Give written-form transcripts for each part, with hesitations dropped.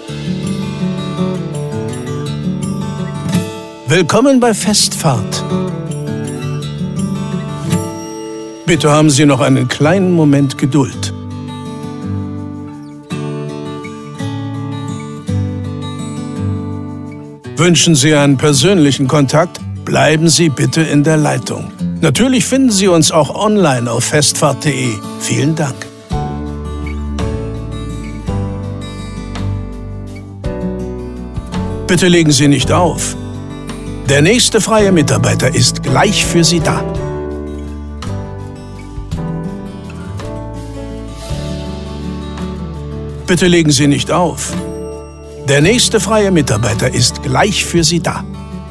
Willkommen bei Festfahrt. Bitte haben Sie noch einen kleinen Moment Geduld. Wünschen Sie einen persönlichen Kontakt? Bleiben Sie bitte in der Leitung. Natürlich finden Sie uns auch online auf festfahrt.de. Vielen Dank. Bitte legen Sie nicht auf. Der nächste freie Mitarbeiter ist gleich für Sie da. Bitte legen Sie nicht auf. Der nächste freie Mitarbeiter ist gleich für Sie da.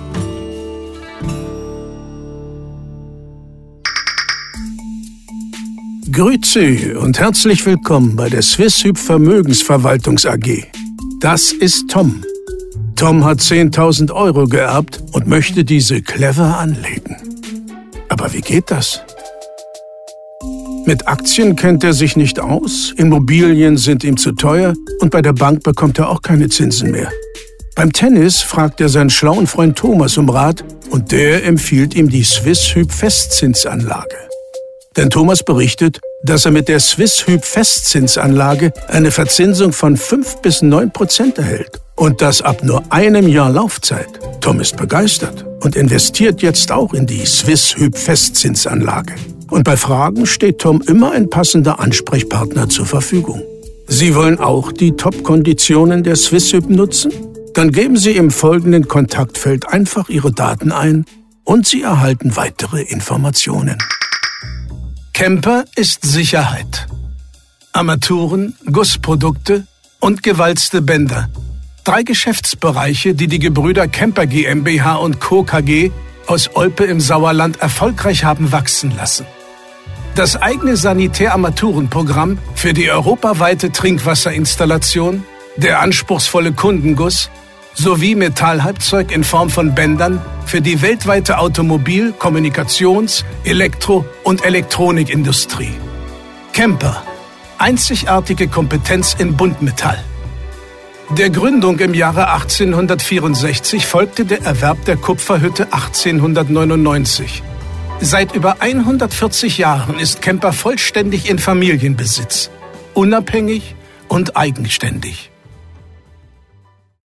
Grüezi und herzlich willkommen bei der Swisshyp Vermögensverwaltungs AG. Das ist Tom. Tom hat 10.000 Euro geerbt und möchte diese clever anlegen. Aber wie geht das? Mit Aktien kennt er sich nicht aus, Immobilien sind ihm zu teuer und bei der Bank bekommt er auch keine Zinsen mehr. Beim Tennis fragt er seinen schlauen Freund Thomas um Rat und der empfiehlt ihm die Swisshyp Festzinsanlage. Denn Thomas berichtet, dass er mit der Swisshyp Festzinsanlage eine Verzinsung von 5 bis 9% erhält. Und das ab nur einem Jahr Laufzeit. Tom ist begeistert und investiert jetzt auch in die Swisshyp Festzinsanlage. Und bei Fragen steht Tom immer ein passender Ansprechpartner zur Verfügung. Sie wollen auch die Top-Konditionen der Swisshyp nutzen? Dann geben Sie im folgenden Kontaktfeld einfach Ihre Daten ein und Sie erhalten weitere Informationen. Kemper ist Sicherheit. Armaturen, Gussprodukte und gewalzte Bänder. 3 Geschäftsbereiche, die die Gebrüder Kemper GmbH und Co. KG aus Olpe im Sauerland erfolgreich haben wachsen lassen. Das eigene Sanitärarmaturenprogramm für die europaweite Trinkwasserinstallation, der anspruchsvolle Kundenguss sowie Metallhalbzeug in Form von Bändern für die weltweite Automobil-, Kommunikations-, Elektro- und Elektronikindustrie. Kemper. Einzigartige Kompetenz in Buntmetall. Der Gründung im Jahre 1864 folgte der Erwerb der Kupferhütte 1899. Seit über 140 Jahren ist Kemper vollständig in Familienbesitz, unabhängig und eigenständig.